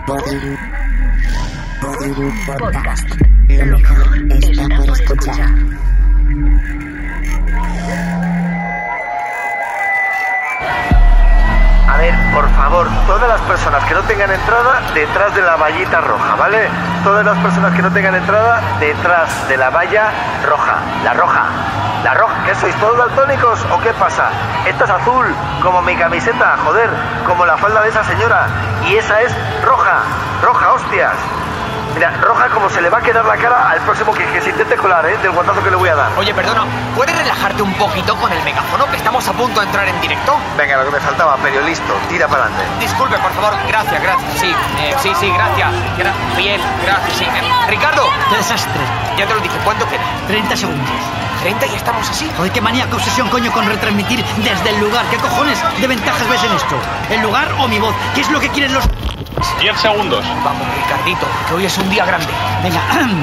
Podcast. Lo mejor está por escuchar. A ver, por favor, todas las personas que no tengan entrada detrás de la vallita roja, ¿vale? Todas las personas que no tengan entrada detrás de la valla roja. La roja. La roja. ¿Qué sois, todos daltónicos o qué pasa? Esta es azul, como mi camiseta, joder, como la falda de esa señora. Y esa es roja. Roja, hostias. Mira, roja como se le va a quedar la cara al próximo que se intente colar, del guantazo que le voy a dar. Oye, perdona, ¿puedes relajarte un poquito con el megáfono, que estamos a punto de entrar en directo? Venga, lo que me faltaba, pero listo, tira para adelante. Disculpe, por favor, gracias, sí, gracias. Bien, gracias, sí. Ricardo. ¡Qué desastre! Ya te lo dije, ¿cuánto queda? 30 segundos. 30 y estamos así. Joder, qué maníaca obsesión, coño, con retransmitir desde el lugar. ¿Qué cojones de ventajas ves en esto? ¿El lugar o mi voz? ¿Qué es lo que quieren los...? 10 segundos. Vamos, Ricardito, que hoy es un día grande. Venga.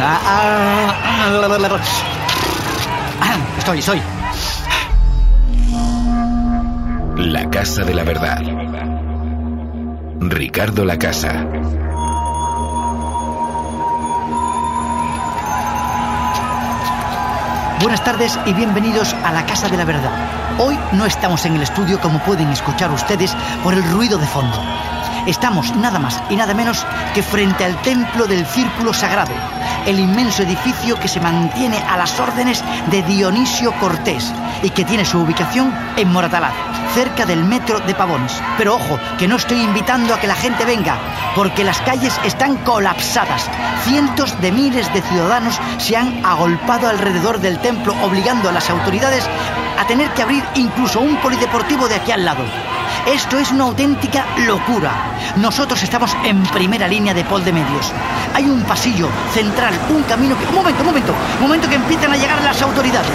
Estoy. La Casa de la Verdad. Ricardo La Casa. Buenas tardes y bienvenidos a la Casa de la Verdad. Hoy no estamos en el estudio, como pueden escuchar ustedes, por el ruido de fondo. Estamos nada más y nada menos que frente al templo del Círculo Sagrado, el inmenso edificio que se mantiene a las órdenes de Dionisio Cortés y que tiene su ubicación en Moratalaz, cerca del metro de Pavones. Pero ojo, que no estoy invitando a que la gente venga, porque las calles están colapsadas. Cientos de miles de ciudadanos se han agolpado alrededor del templo, obligando a las autoridades a tener que abrir incluso un polideportivo de aquí al lado. Esto es una auténtica locura. Nosotros estamos en primera línea de Pol de Medios. Hay un pasillo central, un camino que... Un momento que empiezan a llegar las autoridades.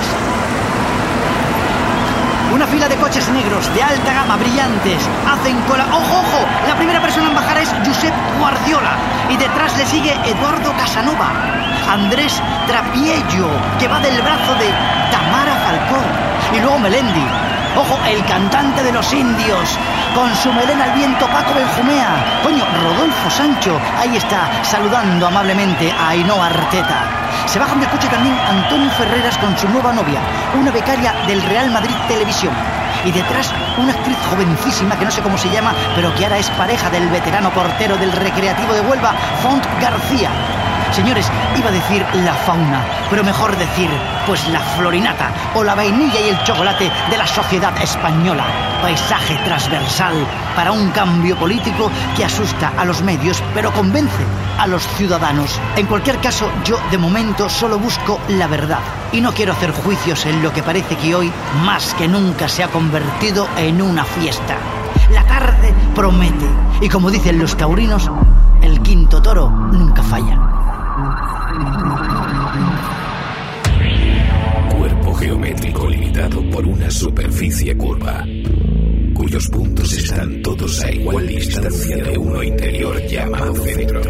Una fila de coches negros de alta gama, brillantes, hacen cola... ¡Ojo! La primera persona en bajar es Josep Guardiola y detrás le sigue Eduardo Casanova, Andrés Trapiello, que va del brazo de Tamara Falcó, y luego Melendi. ¡Ojo! El cantante de los indios, con su melena al viento, Paco Benjumea. Coño, Rodolfo Sancho, ahí está, saludando amablemente a Ainhoa Arteta. Se bajan del coche también Antonio Ferreras con su nueva novia, una becaria del Real Madrid Televisión. Y detrás una actriz jovencísima que no sé cómo se llama, pero que ahora es pareja del veterano portero del Recreativo de Huelva, Font García. Señores, iba a decir la fauna, pero mejor decir, pues la florinata o la vainilla y el chocolate de la sociedad española. Paisaje transversal para un cambio político que asusta a los medios, pero convence a los ciudadanos. En cualquier caso, yo de momento solo busco la verdad y no quiero hacer juicios en lo que parece que hoy, más que nunca, se ha convertido en una fiesta. La tarde promete y, como dicen los taurinos, el quinto toro nunca falla. Cuerpo geométrico limitado por una superficie curva, cuyos puntos están todos a igual distancia de uno interior llamado centro.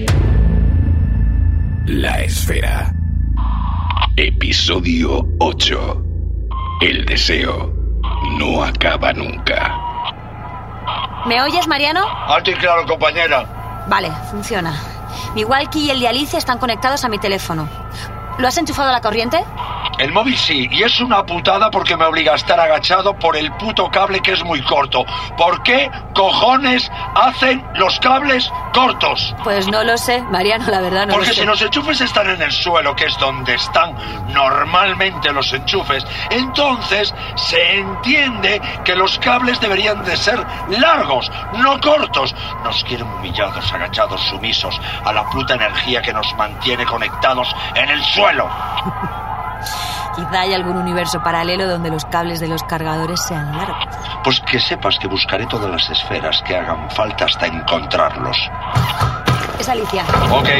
La esfera. Episodio 8. El deseo no acaba nunca. ¿Me oyes, Mariano? Alto y claro, compañera. Vale, funciona. Mi walkie y el de Alicia están conectados a mi teléfono. ¿Lo has enchufado a la corriente? El móvil sí, y es una putada porque me obliga a estar agachado por el puto cable que es muy corto. ¿Por qué cojones hacen los cables cortos? Pues no lo sé, Mariano, la verdad no porque lo sé. Si los enchufes están en el suelo, que es donde están normalmente los enchufes, entonces se entiende que los cables deberían de ser largos, no cortos. Nos quieren humillados, agachados, sumisos a la puta energía que nos mantiene conectados en el suelo. Quizá hay algún universo paralelo donde los cables de los cargadores sean largos. Pues que sepas que buscaré todas las esferas que hagan falta hasta encontrarlos. Es Alicia. Ok.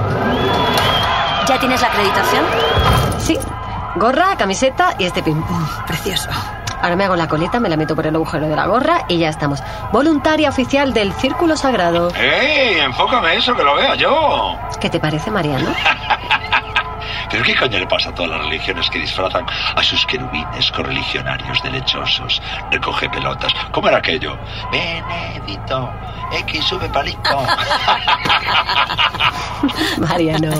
¿Ya tienes la acreditación? Sí. Gorra, camiseta y este pin. Precioso. Ahora me hago la coleta, me la meto por el agujero de la gorra y ya estamos. Voluntaria oficial del Círculo Sagrado. ¡Ey! Enfócame eso, que lo vea yo. ¿Qué te parece, Mariano? ¿Pero qué coño le pasa a todas las religiones que disfrazan a sus querubines correligionarios derechosos? Recoge pelotas. ¿Cómo era aquello? Benedito, X sube palito. Mariano.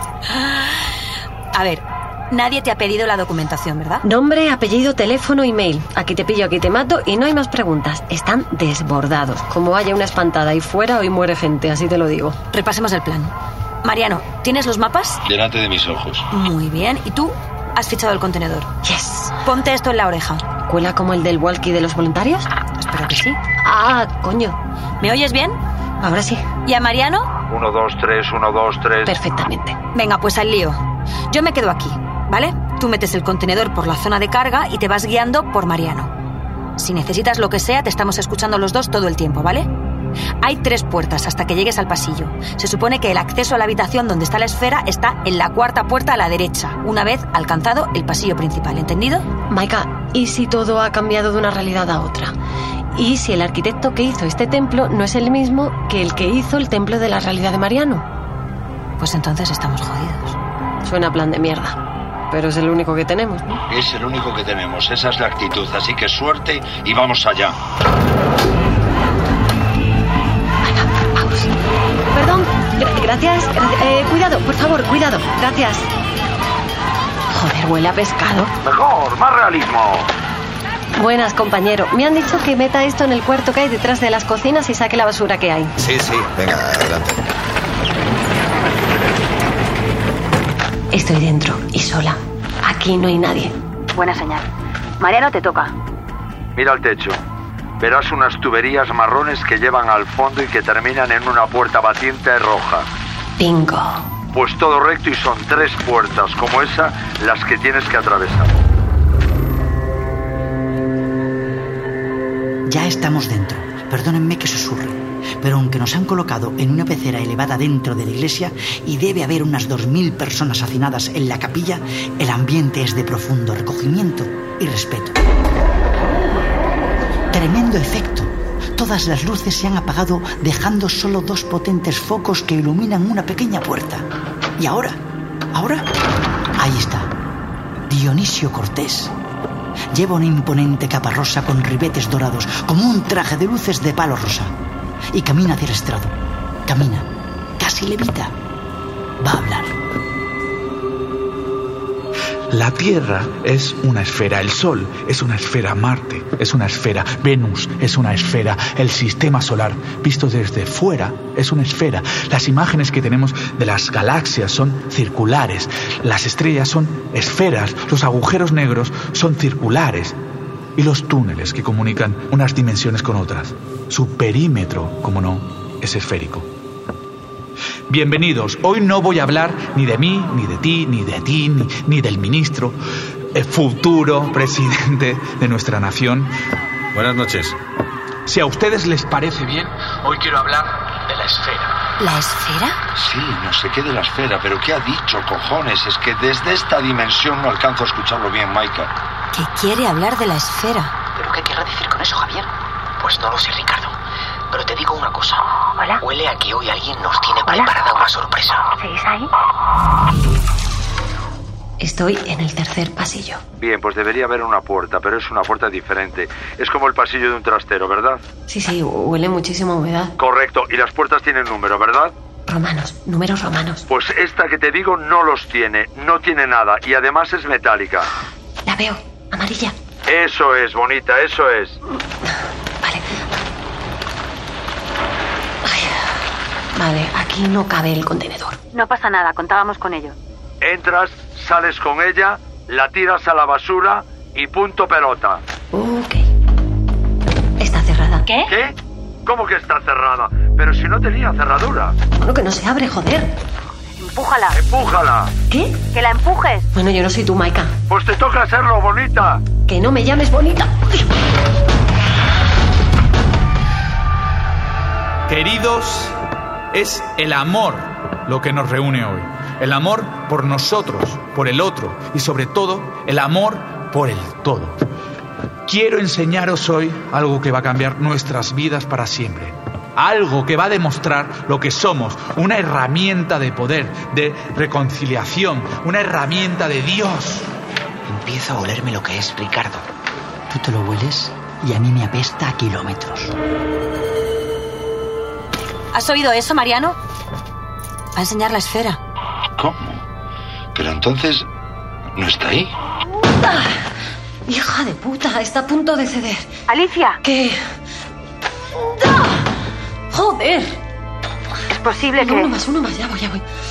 A ver, nadie te ha pedido la documentación, ¿verdad? Nombre, apellido, teléfono, email. Aquí te pillo, aquí te mato y no hay más preguntas. Están desbordados. Como haya una espantada ahí fuera, hoy muere gente, así te lo digo. Repasemos el plan. Mariano, ¿tienes los mapas? Delante de mis ojos. Muy bien. ¿Y tú? Has fichado el contenedor. Yes. Ponte esto en la oreja. ¿Cuela como el del walkie de los voluntarios? Espero que sí. Ah, coño. ¿Me oyes bien? Ahora sí. ¿Y a Mariano? 1, 2, 3, 1, 2, 3. Perfectamente. Venga, pues al lío. Yo me quedo aquí, ¿vale? Tú metes el contenedor por la zona de carga y te vas guiando por Mariano. Si necesitas lo que sea, te estamos escuchando los dos todo el tiempo, ¿vale? Hay 3 puertas hasta que llegues al pasillo. Se supone que el acceso a la habitación donde está la esfera está en la 4ª puerta a la derecha, una vez alcanzado el pasillo principal, ¿entendido? Maika, ¿y si todo ha cambiado de una realidad a otra? ¿Y si el arquitecto que hizo este templo no es el mismo que el que hizo el templo de la realidad de Mariano? Pues entonces estamos jodidos. Suena a plan de mierda, pero es el único que tenemos, ¿no? Es el único que tenemos, esa es la actitud, así que suerte y vamos allá. Vamos. Perdón, gracias. Cuidado, por favor, cuidado. Gracias. Joder, huele a pescado. Mejor, más realismo. Buenas, compañero. Me han dicho que meta esto en el cuarto que hay detrás de las cocinas y saque la basura que hay. Sí, venga, adelante. Estoy dentro y sola. Aquí no hay nadie. Buena señal. Mariano, te toca. Mira el techo. Verás unas tuberías marrones que llevan al fondo y que terminan en una puerta batiente roja. Bingo. Pues todo recto y son 3 puertas como esa las que tienes que atravesar. Ya estamos dentro. Perdónenme que susurre, pero aunque nos han colocado en una pecera elevada dentro de la iglesia y debe haber unas 2000 personas hacinadas en la capilla, el ambiente es de profundo recogimiento y respeto. Tremendo efecto. Todas las luces se han apagado, dejando solo 2 potentes focos que iluminan una pequeña puerta. Y ahora, ahí está, Dionisio Cortés. Lleva una imponente capa rosa con ribetes dorados, como un traje de luces de palo rosa. Y camina hacia el estrado. Camina, casi levita. Va a hablar. La Tierra es una esfera, el Sol es una esfera, Marte es una esfera, Venus es una esfera, el sistema solar, visto desde fuera, es una esfera. Las imágenes que tenemos de las galaxias son circulares, las estrellas son esferas, los agujeros negros son circulares y los túneles que comunican unas dimensiones con otras. Su perímetro, como no, es esférico. Bienvenidos. Hoy no voy a hablar ni de mí, ni de ti, ni del ministro, el futuro presidente de nuestra nación. Buenas noches. Si a ustedes les parece bien, hoy quiero hablar de la esfera. ¿La esfera? Sí, no sé qué de la esfera, pero ¿qué ha dicho, cojones? Es que desde esta dimensión no alcanzo a escucharlo bien, Maika. ¿Qué quiere hablar de la esfera? ¿Pero qué querrá decir con eso, Javier? Pues no lo sé, Ricardo. Pero te digo una cosa. ¿Hola? Huele a que hoy alguien nos tiene preparada una sorpresa. ¿Seguís ahí? Estoy en el 3er pasillo. Bien, pues debería haber una puerta, pero es una puerta diferente. Es como el pasillo de un trastero, ¿verdad? Sí, huele muchísima humedad. Correcto, y las puertas tienen número, ¿verdad? Romanos, números romanos. Pues esta que te digo no los tiene, no tiene nada, y además es metálica. La veo, amarilla. Eso es, bonita, eso es. Vale. Vale, aquí no cabe el contenedor. No pasa nada, contábamos con ello. Entras, sales con ella, la tiras a la basura y punto pelota. Ok. Está cerrada. ¿Qué? ¿Qué? ¿Cómo que está cerrada? Pero si no tenía cerradura. Bueno, que no se abre, joder. Empújala. ¡Empújala! ¿Qué? ¡Que la empujes! Bueno, yo no soy tu Maika. Pues te toca hacerlo, bonita. Que no me llames bonita. Queridos, es el amor lo que nos reúne hoy. El amor por nosotros, por el otro y sobre todo el amor por el todo. Quiero enseñaros hoy algo que va a cambiar nuestras vidas para siempre. algo que va a demostrar lo que somos, una herramienta de poder, de reconciliación, una herramienta de Dios. Empiezo a olerme lo que es, Ricardo. Tú te lo hueles y a mí me apesta a kilómetros. ¿Has oído eso, Mariano? Va a enseñar la esfera. ¿Cómo? Pero entonces no está ahí. ¡Ah! Hija de puta, está a punto de ceder. Alicia. ¿Qué? ¡Ah! ¡Joder! Es posible que... Uno más, ya voy.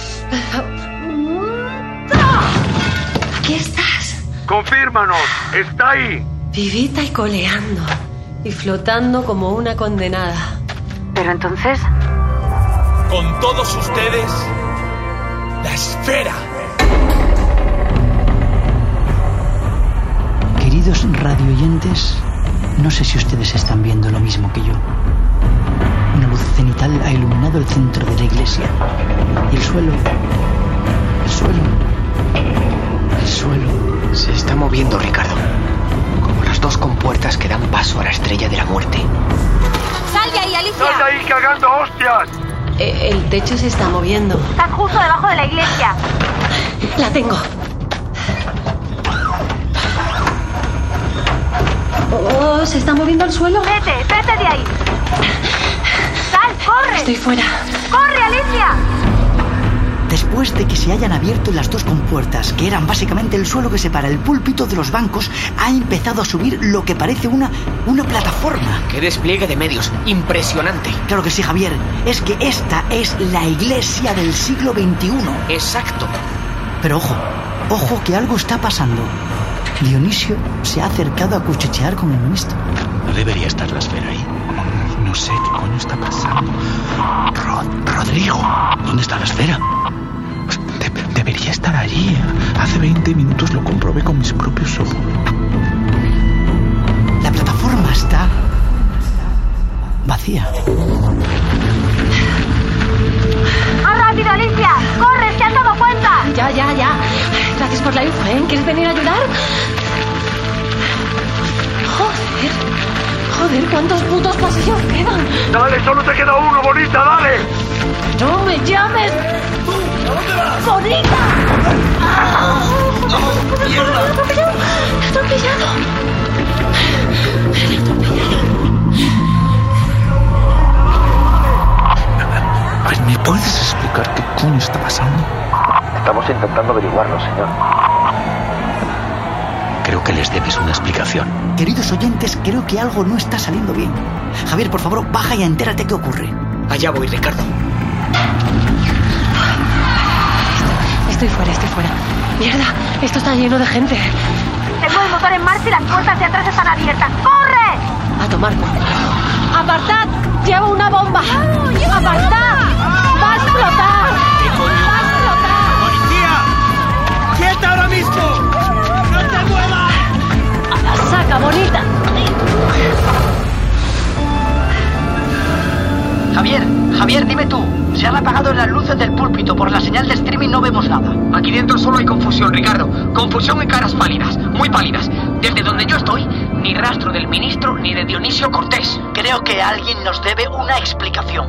¡Ah! Aquí estás. Confírmanos, está ahí. Vivita y coleando. Y flotando como una condenada. Pero entonces... Con todos ustedes, la esfera. Queridos radioyentes, no sé si ustedes están viendo lo mismo que yo. Una luz cenital ha iluminado el centro de la iglesia. Y el suelo... Se está moviendo, Ricardo. Como las dos compuertas que dan paso a la estrella de la muerte. ¡Sal de ahí, Alicia! ¡Sal de ahí cagando hostias! El techo se está moviendo. Estás justo debajo de la iglesia. La tengo. Oh, ¿se está moviendo el suelo? Vete de ahí. ¡Sal, corre! Estoy fuera. ¡Corre, Alicia! Después de que se hayan abierto las dos compuertas, que eran básicamente el suelo que separa el púlpito de los bancos, ha empezado a subir lo que parece una plataforma. ¡Qué despliegue de medios! ¡Impresionante! Claro que sí, Javier. Es que esta es la iglesia del siglo XXI. ¡Exacto! Pero ojo que algo está pasando. Dionisio se ha acercado a cuchichear con el ministro. ¿No debería estar la esfera ahí? No sé qué coño está pasando. Rodrigo, ¿dónde está la esfera? Debería estar allí. Hace 20 minutos lo comprobé con mis propios ojos. La plataforma está vacía. ¡Más rápido, Alicia! ¡Corre! ¡Se han dado cuenta! Ya. Gracias por la info, ¿eh? ¿Quieres venir a ayudar? Joder, ¿cuántos putos pasillos quedan? Dale, solo te queda uno, bonita, dale. ¡No me llames! ¿Dónde vas? ¡Bonita! ¡Mierda! ¡Me he atropellado! ¿Me puedes explicar qué coño está pasando? Estamos intentando averiguarlo, señor. Creo que les debes una explicación. Queridos oyentes, creo que algo no está saliendo bien. Javier, por favor, baja y entérate qué ocurre. Allá voy, Ricardo. Estoy fuera. Mierda, esto está lleno de gente. Tengo el motor en marcha y las puertas de atrás están abiertas. ¡Corre! A tomar por culo. ¡Apartad! ¡Llevo una bomba! ¡Apartad! ¡Va a explotar! ¿Qué coño? ¡Va a explotar! ¡Policía! ¡Quieta ahora mismo! ¡No te muevas! ¡A la saca, bonita! Javier, dime tú. Se han apagado las luces del púlpito. Por la señal de streaming no vemos nada. Aquí dentro solo hay confusión, Ricardo. Confusión y caras pálidas, muy pálidas. Desde donde yo estoy, ni rastro del ministro ni de Dionisio Cortés. Creo que alguien nos debe una explicación.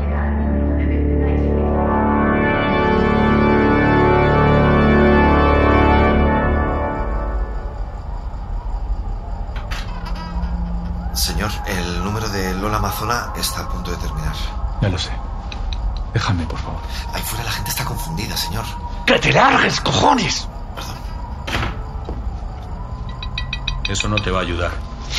Señor, el número de Lola Amazola está a punto de terminar. Ya lo sé. Déjame, por favor. Ahí fuera la gente está confundida, señor. ¡Que te largues, cojones! Perdón. Eso no te va a ayudar.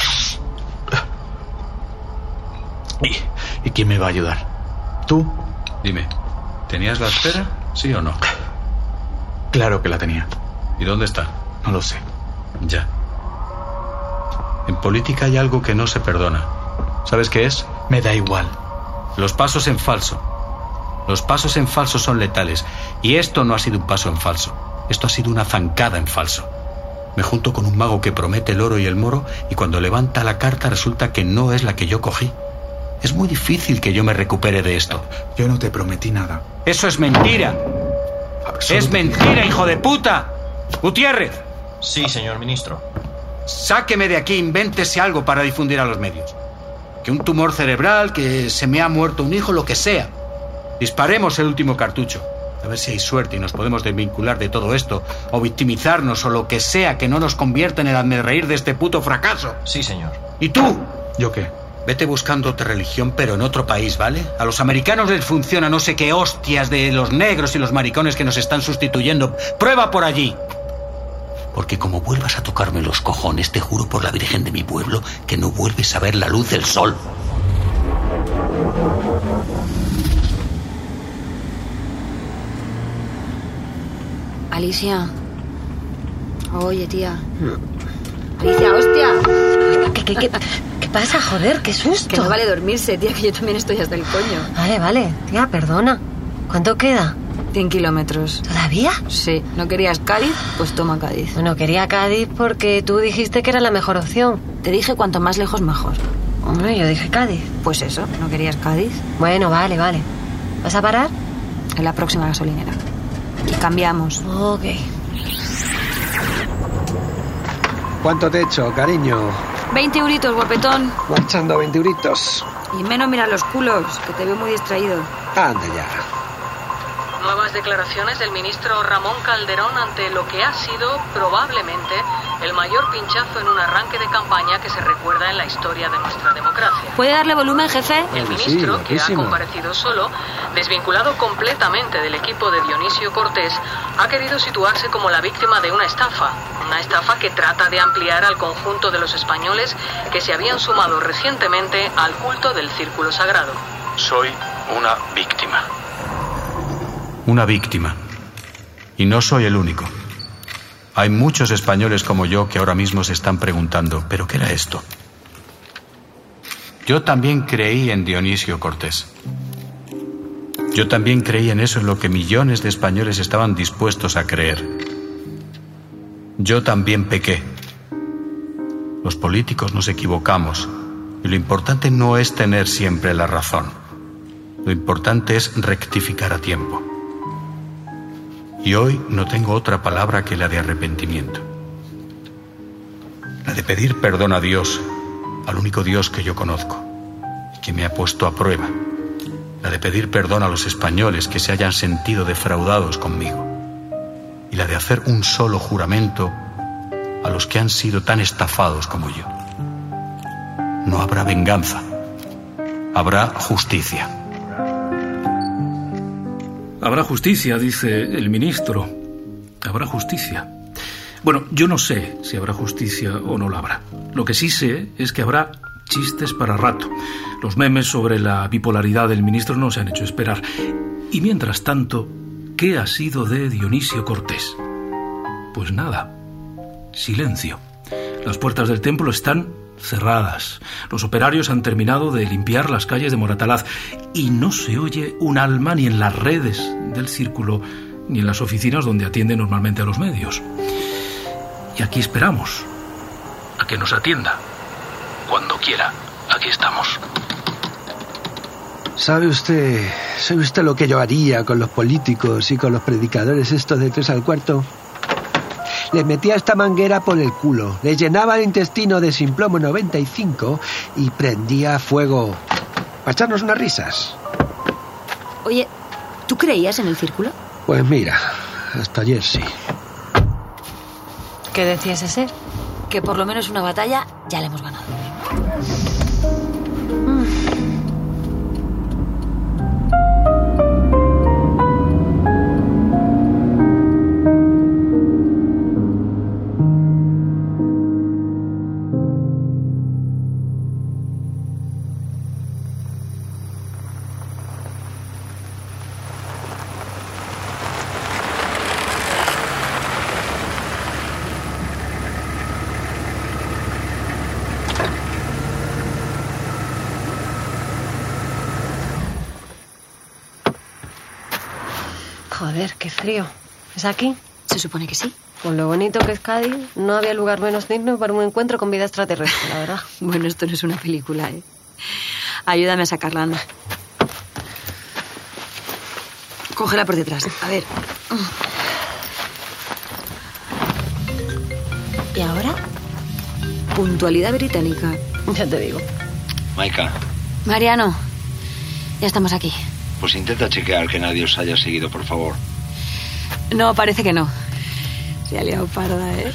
¿Y quién me va a ayudar? ¿Tú? Dime, ¿tenías la esfera? ¿Sí o no? Claro que la tenía. ¿Y dónde está? No lo sé. Ya. En política hay algo que no se perdona. ¿Sabes qué es? Me da igual. Los pasos en falso. Los pasos en falso son letales. Y esto no ha sido un paso en falso. Esto ha sido una zancada en falso. Me junto con un mago que promete el oro y el moro y cuando levanta la carta resulta que no es la que yo cogí. Es muy difícil que yo me recupere de esto. Yo no te prometí nada. ¡Eso es mentira! ¡Es mentira, hijo de puta! ¡Gutiérrez! Sí, señor ministro. Sáqueme de aquí, invéntese algo para difundir a los medios. Que un tumor cerebral, que se me ha muerto un hijo, lo que sea. Disparemos el último cartucho. A ver si hay suerte y nos podemos desvincular de todo esto, o victimizarnos, o lo que sea que no nos convierta en el hazmerreír de este puto fracaso. Sí, señor. ¿Y tú? ¿Yo qué? Vete buscando otra religión, pero en otro país, ¿vale? A los americanos les funciona no sé qué hostias de los negros y los maricones que nos están sustituyendo. ¡Prueba por allí! Porque como vuelvas a tocarme los cojones, te juro por la Virgen de mi pueblo que no vuelves a ver la luz del sol. Alicia. Oye, tía. Alicia, hostia. ¿Qué pasa, joder? ¡Qué susto! Que no vale dormirse, tía, que yo también estoy hasta el coño. Vale, tía, perdona. ¿Cuánto queda? 100 kilómetros. ¿Todavía? Sí. ¿No querías Cádiz? Pues toma Cádiz. Bueno, quería Cádiz porque tú dijiste que era la mejor opción. Te dije cuanto más lejos mejor. Hombre, yo dije Cádiz. Pues eso, ¿no querías Cádiz? Bueno, vale. ¿Vas a parar? En la próxima gasolinera. Y cambiamos. Ok. ¿Cuánto te echo, cariño? 20 euritos, guapetón. Marchando 20 euritos. Y menos mirar los culos, que te veo muy distraído. Anda ya. Nuevas declaraciones del ministro Ramón Calderón ante lo que ha sido probablemente el mayor pinchazo en un arranque de campaña que se recuerda en la historia de nuestra democracia. ¿Puede darle volumen, jefe? El ministro, que ha comparecido solo, desvinculado completamente del equipo de Dionisio Cortés, ha querido situarse como la víctima de una estafa que trata de ampliar al conjunto de los españoles que se habían sumado recientemente al culto del Círculo Sagrado. Soy una víctima. Una víctima. Y no soy el único. Hay muchos españoles como yo que ahora mismo se están preguntando, ¿pero qué era esto? Yo también creí en Dionisio Cortés. Yo también creí en eso en lo que millones de españoles estaban dispuestos a creer. Yo también pequé. Los políticos nos equivocamos y lo importante no es tener siempre la razón. Lo importante es rectificar a tiempo. Y hoy no tengo otra palabra que la de arrepentimiento. La de pedir perdón a Dios, al único Dios que yo conozco y que me ha puesto a prueba. La de pedir perdón a los españoles que se hayan sentido defraudados conmigo. Y la de hacer un solo juramento a los que han sido tan estafados como yo. No habrá venganza, habrá justicia. Habrá justicia, dice el ministro. Habrá justicia. Bueno, yo no sé si habrá justicia o no la habrá. Lo que sí sé es que habrá chistes para rato. Los memes sobre la bipolaridad del ministro no se han hecho esperar. Y mientras tanto, ¿qué ha sido de Dionisio Cortés? Pues nada. Silencio. Las puertas del templo están cerradas. Los operarios han terminado de limpiar las calles de Moratalaz y no se oye un alma ni en las redes del círculo ni en las oficinas donde atiende normalmente a los medios. Y aquí esperamos a que nos atienda. Cuando quiera, aquí estamos. ¿Sabe usted lo que yo haría con los políticos y con los predicadores estos de 3 al cuarto? Les metía esta manguera por el culo, les llenaba el intestino de Simplomo 95 y prendía fuego para echarnos unas risas. Oye, ¿tú creías en el círculo? Pues mira, hasta ayer sí. ¿Qué decía ese ser? Que por lo menos una batalla ya la hemos ganado. Joder, qué frío. ¿Es aquí? Se supone que sí. Con lo bonito que es Cádiz, no había lugar menos digno para un encuentro con vida extraterrestre, la verdad. Bueno, esto no es una película, ¿eh? Ayúdame a sacarla, anda. Cógela por detrás. A ver. ¿Y ahora? Puntualidad británica. Ya te digo. Maika. Mariano, ya estamos aquí. Pues intenta chequear que nadie os haya seguido, por favor. No, parece que no. Se ha liado parda, ¿eh?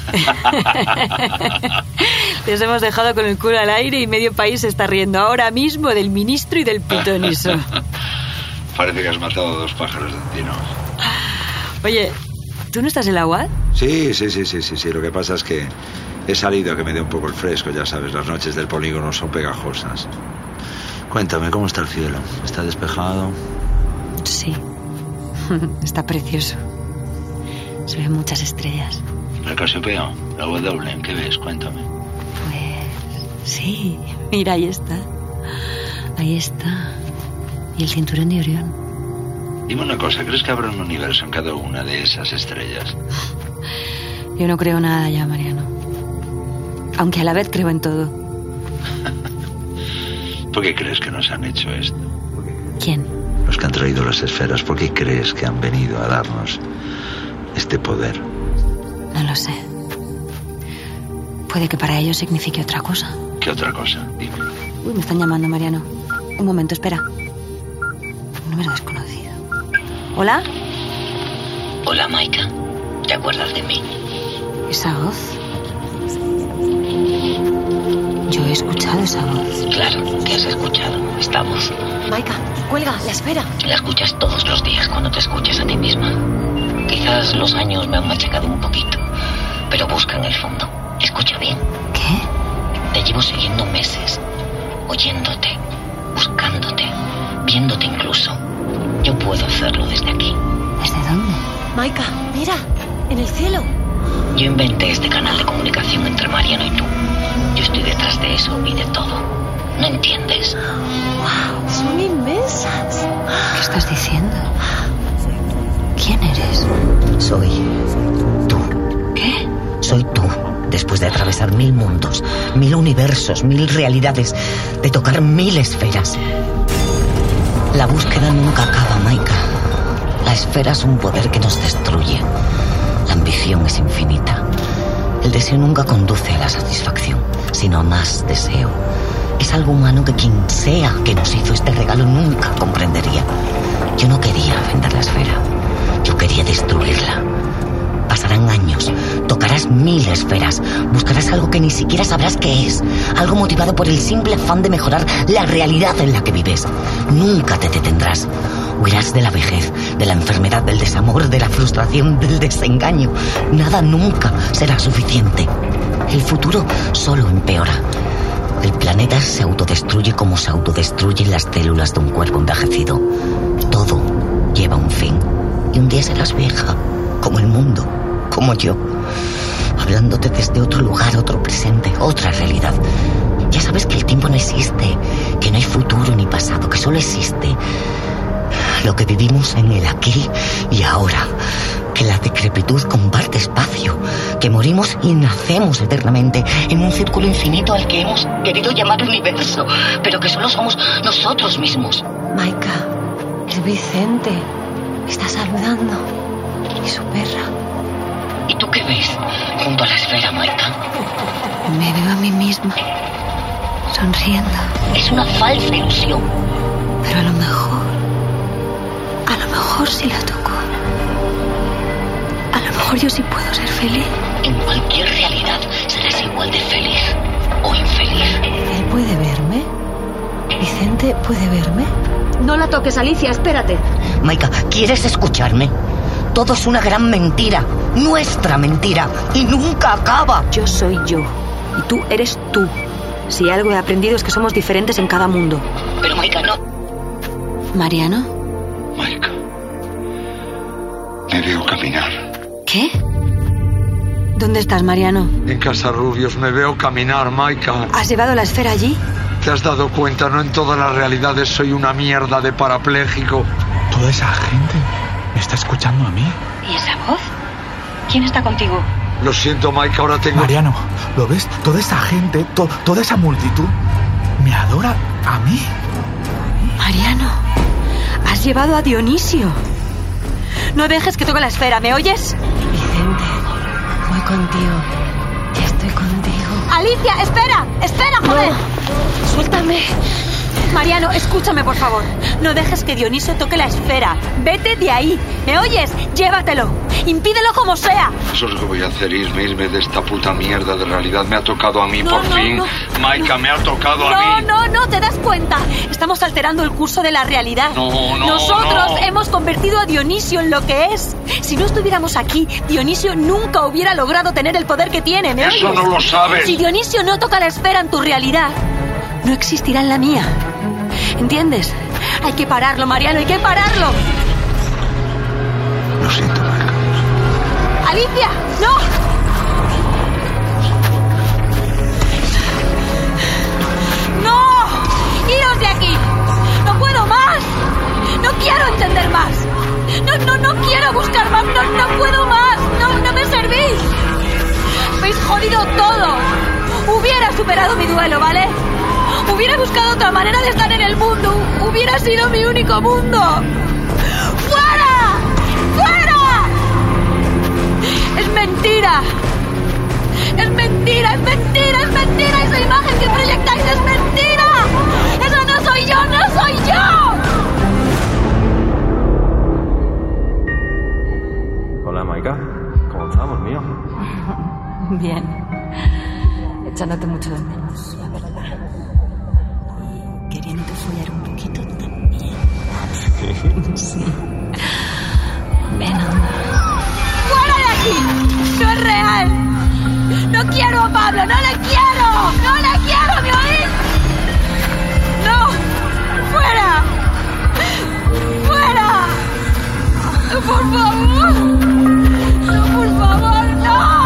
Les hemos dejado con el culo al aire y medio país se está riendo ahora mismo del ministro y del pitoniso. Parece que has matado 2 pájaros de un tiro. Oye, ¿tú no estás en la UAD? Sí. Lo que pasa es que he salido a que me dé un poco el fresco. Ya sabes, las noches del polígono son pegajosas. Cuéntame, ¿cómo está el cielo? ¿Está despejado? Sí. Está precioso. Se ven muchas estrellas. ¿El Casiopeo? ¿La W? ¿Qué ves? Cuéntame. Pues sí. Mira, ahí está. Ahí está. Y el cinturón de Orión. Dime una cosa, ¿crees que habrá un universo en cada una de esas estrellas? Yo no creo nada ya, Mariano. Aunque a la vez creo en todo. ¿Por qué crees que nos han hecho esto? ¿Quién? Los que han traído las esferas. ¿Por qué crees que han venido a darnos este poder? No lo sé. Puede que para ellos signifique otra cosa. ¿Qué otra cosa? Dime. Uy, me están llamando, Mariano. Un momento, espera. Un número desconocido. ¿Hola? Hola, Maika. ¿Te acuerdas de mí? ¿Esa voz? Yo he escuchado esa voz. Claro, que has escuchado esta voz. Maika, cuelga, la espera. La escuchas todos los días cuando te escuchas a ti misma. Quizás los años me han machacado un poquito, pero busca en el fondo. Escucha bien. ¿Qué? Te llevo siguiendo meses, oyéndote, buscándote, viéndote incluso. Yo puedo hacerlo desde aquí. ¿Desde dónde? Maika, mira, en el cielo. Yo inventé este canal de comunicación entre Mariano y tú. Yo estoy detrás de eso y de todo. ¿No entiendes? ¡Wow! Son inmensas. ¿Qué estás diciendo? ¿Quién eres? Soy tú. ¿Qué? Soy tú. Después de atravesar 1000 mundos, 1000 universos, 1000 realidades, de tocar 1000 esferas. La búsqueda nunca acaba, Maika. La esfera es un poder que nos destruye. La ambición es infinita. El deseo nunca conduce a la satisfacción, sino a más deseo. Es algo humano que quien sea que nos hizo este regalo nunca comprendería. Yo no quería vender la esfera. Yo quería destruirla. Pasarán años, tocarás 1000 esferas, buscarás algo que ni siquiera sabrás qué es, algo motivado por el simple afán de mejorar la realidad en la que vives. Nunca te detendrás. Huirás de la vejez, de la enfermedad, del desamor, de la frustración, del desengaño. Nada nunca será suficiente. El futuro solo empeora. El planeta se autodestruye como se autodestruyen las células de un cuerpo envejecido. Todo lleva un fin. Y un día serás vieja, como el mundo, como yo, hablándote desde otro lugar, otro presente, otra realidad. Ya sabes que el tiempo no existe, que no hay futuro ni pasado, que solo existe lo que vivimos en el aquí y ahora, que la decrepitud comparte espacio, que morimos y nacemos eternamente en un círculo infinito al que hemos querido llamar universo, pero que solo somos nosotros mismos. Maika, es Vicente. Está saludando. Y su perra. ¿Y tú qué ves junto a la esfera, Maika? Me veo a mí misma, sonriendo. Es una falsa ilusión. Pero a lo mejor si la toco, a lo mejor yo sí puedo ser feliz. En cualquier realidad serás igual de feliz o infeliz. ¿Él puede verme? ¿Vicente puede verme? No la toques, Alicia, espérate. Maika, ¿quieres escucharme? Todo es una gran mentira, nuestra mentira, y nunca acaba. Yo soy yo, y tú eres tú. Si algo he aprendido es que somos diferentes en cada mundo. Pero Maika, no. ¿Mariano? Maika, me veo caminar. ¿Qué? ¿Dónde estás, Mariano? En Casarrubios me veo caminar, Maika. ¿Has llevado la esfera allí? ¿Te has dado cuenta? No en todas las realidades soy una mierda de parapléjico. Toda esa gente me está escuchando a mí. ¿Y esa voz? ¿Quién está contigo? Lo siento, Maika, ahora tengo... Mariano, ¿lo ves? Toda esa gente, toda esa multitud me adora a mí. Mariano, has llevado a Dionisio. No dejes que toque la esfera, ¿me oyes? Vicente, voy contigo. Ya estoy contigo. Alicia, espera, joder. No, suéltame. Mariano, escúchame, por favor. No dejes que Dionisio toque la esfera. Vete de ahí. ¿Me oyes? Llévatelo. Impídelo como sea. Eso es lo que voy a hacer, irme de esta puta mierda de realidad. Me ha tocado a mí, por fin. Maika, me ha tocado a mí. No, ¿te das cuenta? Estamos alterando el curso de la realidad. No. Nosotros hemos convertido a Dionisio en lo que es. Si no estuviéramos aquí, Dionisio nunca hubiera logrado tener el poder que tiene. ¿Me oyes? Eso no lo sabes. Si Dionisio no toca la esfera en tu realidad, no existirá en la mía. ¿Entiendes? Hay que pararlo, Mariano, hay que pararlo. Lo siento, Maika. ¡Alicia! ¡No! ¡No! ¡Iros de aquí! ¡No puedo más! ¡No quiero entender más! No quiero buscar más! ¡No puedo más! ¡No me servís! ¡Habéis jodido todo! Hubiera superado mi duelo, ¿vale? Hubiera buscado otra manera de estar en el mundo. Hubiera sido mi único mundo. ¡Fuera! ¡Fuera! ¡Es mentira! ¡Es mentira! ¡Es mentira! ¡Es mentira! ¡Esa imagen que proyectáis es mentira! ¡Eso no soy yo! ¡No soy yo! Hola, Maika. ¿Cómo estamos, mío? Bien. Echándote mucho de menos, la verdad. Queriendo follar un poquito también. Sí. Ven, anda. ¡Fuera de aquí! ¡No es real! ¡No quiero a Pablo! ¡No le quiero! ¡No le quiero! ¿Me oís? ¡No! ¡Fuera! ¡Fuera! ¡Por favor! ¡No, por favor! ¡No!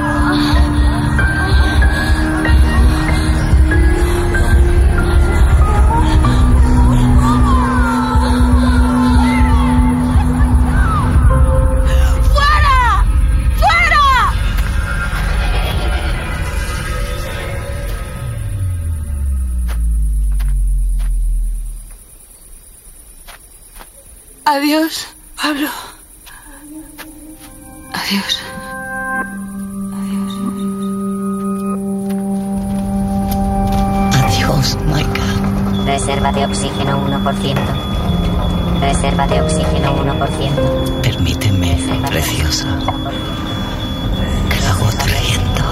Adiós, Pablo. Adiós. Adiós, Maika. Reserva de oxígeno 1%. Reserva de oxígeno 1%. Permíteme, preciosa, que la agote riendo.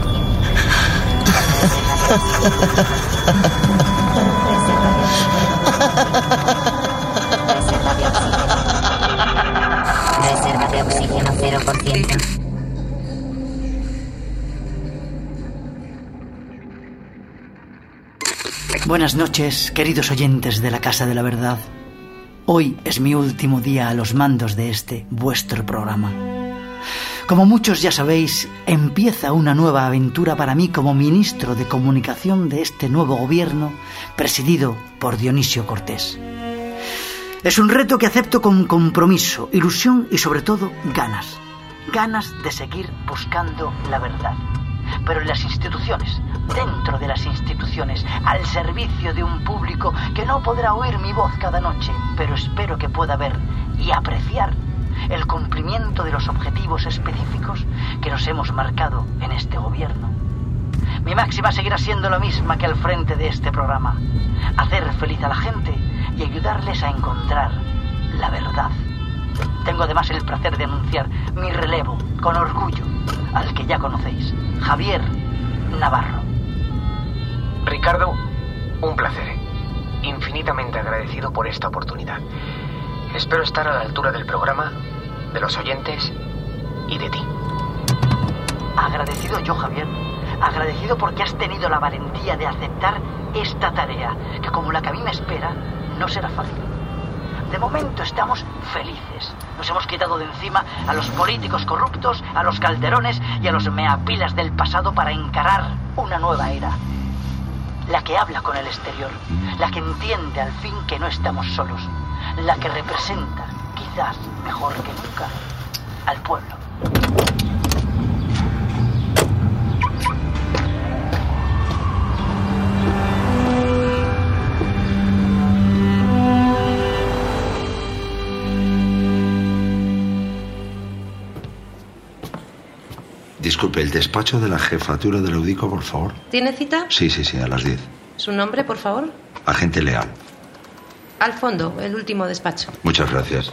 Reserva de oxígeno 0%. Buenas noches, queridos oyentes de la Casa de la Verdad. Hoy es mi último día a los mandos de este, vuestro programa. Como muchos ya sabéis, empieza una nueva aventura para mí como ministro de comunicación de este nuevo gobierno presidido por Dionisio Cortés. Es un reto que acepto con compromiso, ilusión y sobre todo ganas. Ganas de seguir buscando la verdad. Pero en las instituciones, dentro de las instituciones, al servicio de un público que no podrá oír mi voz cada noche, pero espero que pueda ver y apreciar el cumplimiento de los objetivos específicos que nos hemos marcado en este gobierno. Mi máxima seguirá siendo la misma que al frente de este programa: hacer feliz a la gente y ayudarles a encontrar la verdad. Tengo además el placer de anunciar mi relevo, con orgullo, al que ya conocéis, Javier Navarro. Ricardo, un placer. Infinitamente agradecido por esta oportunidad. Espero estar a la altura del programa, de los oyentes y de ti. Agradecido yo, Javier. Agradecido porque has tenido la valentía de aceptar esta tarea, que como la que a mí me espera, no será fácil. De momento estamos felices. Nos hemos quitado de encima a los políticos corruptos, a los calderones y a los meapilas del pasado para encarar una nueva era. La que habla con el exterior, la que entiende al fin que no estamos solos, la que representa, quizás mejor que nunca, al pueblo. Disculpe, el despacho de la jefatura del Eudico, por favor. ¿Tiene cita? Sí, a las 10. ¿Su nombre, por favor? Agente Leal. Al fondo, el último despacho. Muchas gracias.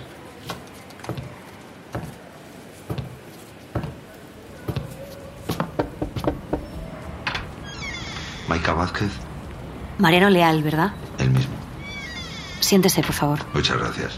Maika Vázquez. Mariano Leal, ¿verdad? El mismo. Siéntese, por favor. Muchas gracias.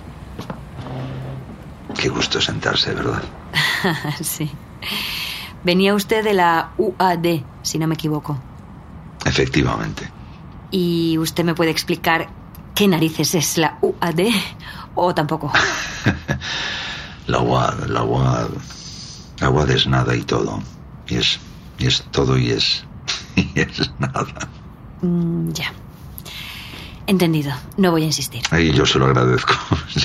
Qué gusto sentarse, ¿verdad? Sí. Venía usted de la UAD, si no me equivoco. Efectivamente. ¿Y usted me puede explicar qué narices es la UAD? ¿O tampoco? La UAD es nada y todo. Y es todo y es nada. Ya. Entendido. No voy a insistir. Ay, yo se lo agradezco.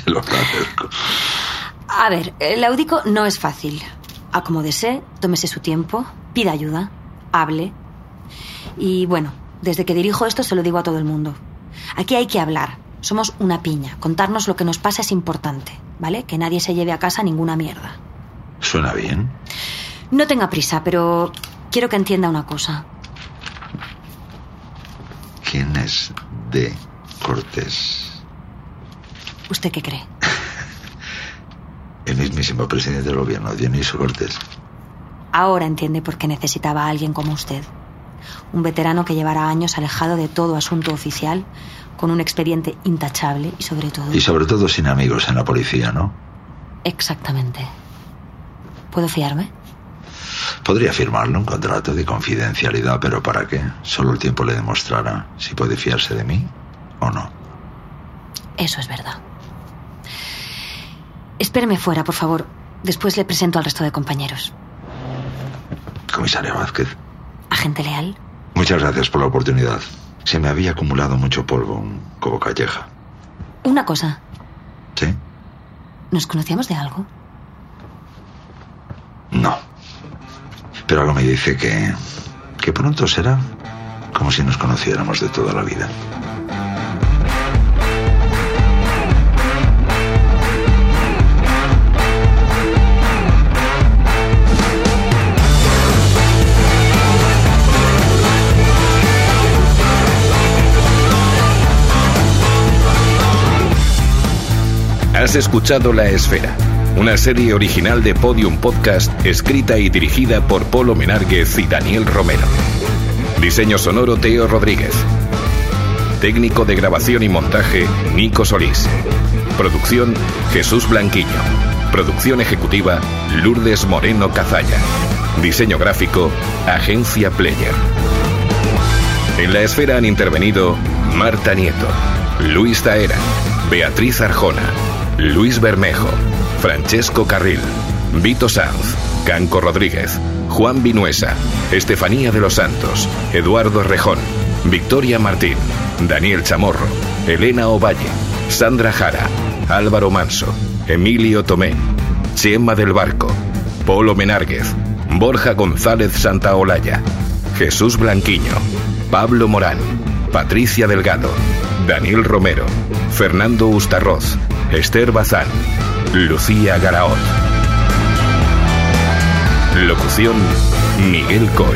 A ver, el Eudico no es fácil. Acomódese, tómese su tiempo, pida ayuda, hable. Y bueno, desde que dirijo esto se lo digo a todo el mundo. Aquí hay que hablar. Somos una piña. Contarnos lo que nos pasa es importante, ¿vale? Que nadie se lleve a casa ninguna mierda. ¿Suena bien? No tenga prisa, pero quiero que entienda una cosa. ¿Quién es D. Cortés? ¿Usted qué cree? El mismísimo presidente del gobierno, Dionisio Cortés. Ahora entiende por qué necesitaba a alguien como usted. Un veterano que llevara años alejado de todo asunto oficial, con un expediente intachable y sobre todo... Y sobre todo sin amigos en la policía, ¿no? Exactamente. ¿Puedo fiarme? Podría firmarle un contrato de confidencialidad, pero ¿para qué? Solo el tiempo le demostrará si puede fiarse de mí o no. Eso es verdad. Espéreme fuera, por favor. Después le presento al resto de compañeros. Comisario Vázquez. Agente Leal. Muchas gracias por la oportunidad. Se me había acumulado mucho polvo como calleja. Una cosa. ¿Sí? ¿Nos conocíamos de algo? No. Pero algo me dice que pronto será como si nos conociéramos de toda la vida. Has escuchado La Esfera, una serie original de Podium Podcast, escrita y dirigida por Polo Menárguez y Daniel Romero. Diseño sonoro Teo Rodríguez. Técnico de grabación y montaje Nico Solís. Producción Jesús Blanquiño. Producción ejecutiva Lourdes Moreno Cazalla. Diseño gráfico Agencia Player. En La Esfera han intervenido Marta Nieto, Luis Taera, Beatriz Arjona, Luis Bermejo, Francesco Carril, Vito Sanz, Canco Rodríguez, Juan Vinuesa, Estefanía de los Santos, Eduardo Rejón, Victoria Martín, Daniel Chamorro, Elena Ovalle, Sandra Jara, Álvaro Manso, Emilio Tomé, Chema del Barco, Polo Menárguez, Borja González Santaolalla, Jesús Blanquiño, Pablo Morán, Patricia Delgado, Daniel Romero, Fernando Ustarroz, Esther Bazán, Lucía Garaot. Locución Miguel Coy.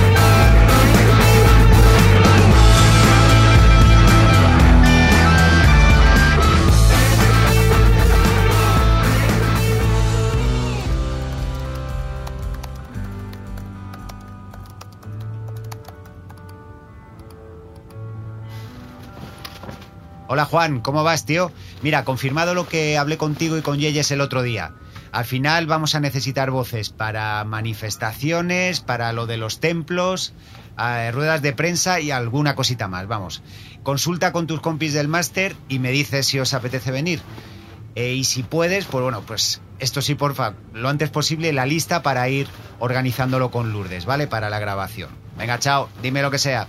Hola Juan, ¿cómo vas, tío? Mira, confirmado lo que hablé contigo y con Yeyes el otro día. Al final vamos a necesitar voces para manifestaciones, para lo de los templos, ruedas de prensa y alguna cosita más, vamos. Consulta con tus compis del máster y me dices si os apetece venir. Y si puedes, pues bueno, pues esto sí, porfa, lo antes posible la lista para ir organizándolo con Lourdes, ¿vale? Para la grabación. Venga, chao, dime lo que sea.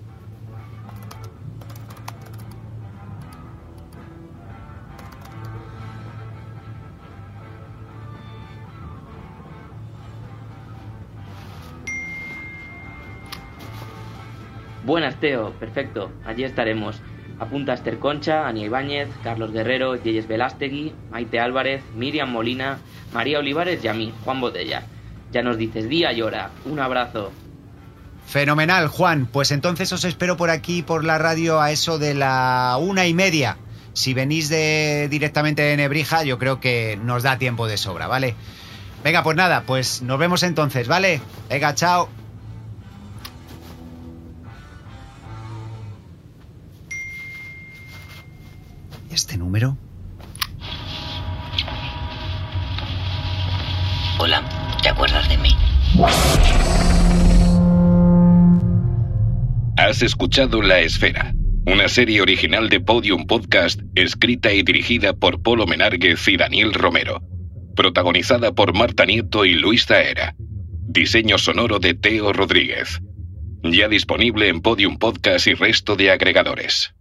Buenas, Teo. Perfecto. Allí estaremos. Apunta Esther Concha, Ania Ibáñez, Carlos Guerrero, Yeyes Velástegui, Maite Álvarez, Miriam Molina, María Olivares y a mí, Juan Botella. Ya nos dices día y hora. Un abrazo. Fenomenal, Juan. Pues entonces os espero por aquí, por la radio, a eso de la 1:30. Si venís directamente de Nebrija, yo creo que nos da tiempo de sobra, ¿vale? Venga, pues nada, pues nos vemos entonces, ¿vale? Venga, chao. ¿Este número? Hola, ¿te acuerdas de mí? Has escuchado La Esfera, una serie original de Podium Podcast, escrita y dirigida por Polo Menárguez y Daniel Romero. Protagonizada por Marta Nieto y Luis Zaera. Diseño sonoro de Teo Rodríguez. Ya disponible en Podium Podcast y resto de agregadores.